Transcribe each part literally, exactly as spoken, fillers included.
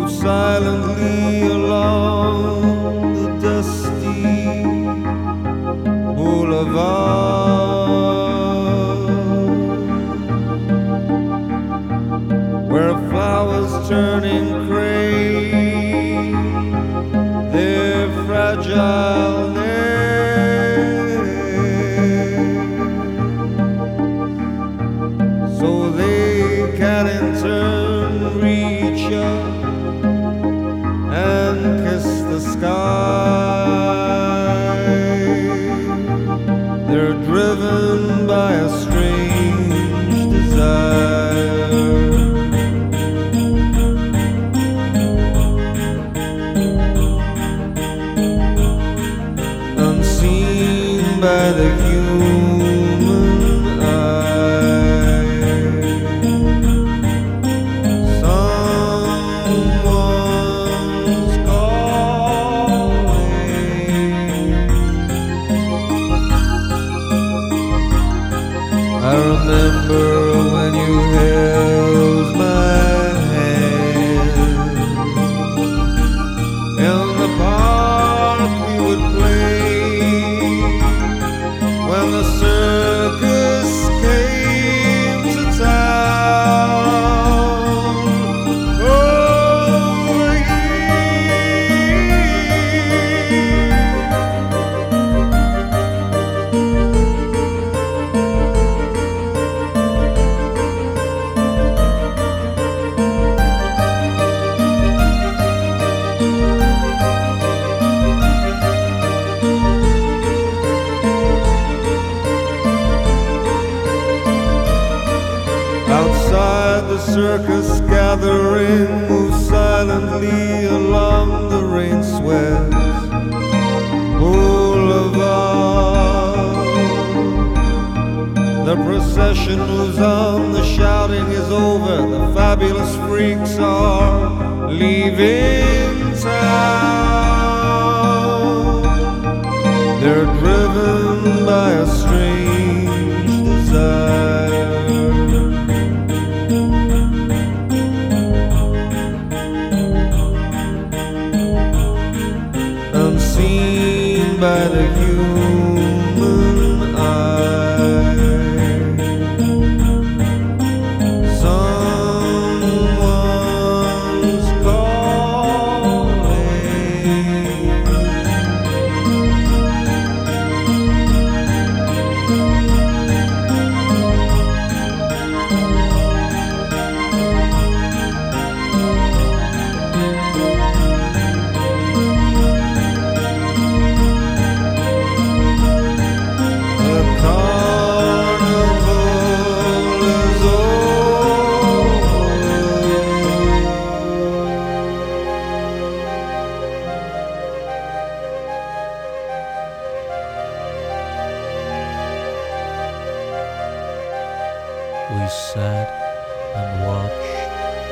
silently along the dusty boulevard, where flowers turning gray, their fragile necks, so they can in turn reach up and kiss the sky. They're driven by a strange desire, unseen by the human eye. Someone's calling. I remember when you held my hand. In the park we would play when the circus came to town. Over here, outside the circus gathering, move silently along the rain-swept boulevard. The procession moves on, the shouting is over, the fabulous freaks are leaving town. They're driven by a strange desire, unseen by the human eye. Someone's calling. The carnival is over. We sat and watched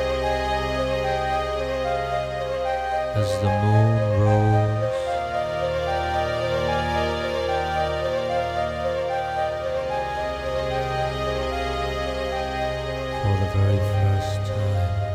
as the moon rose. For the very first time,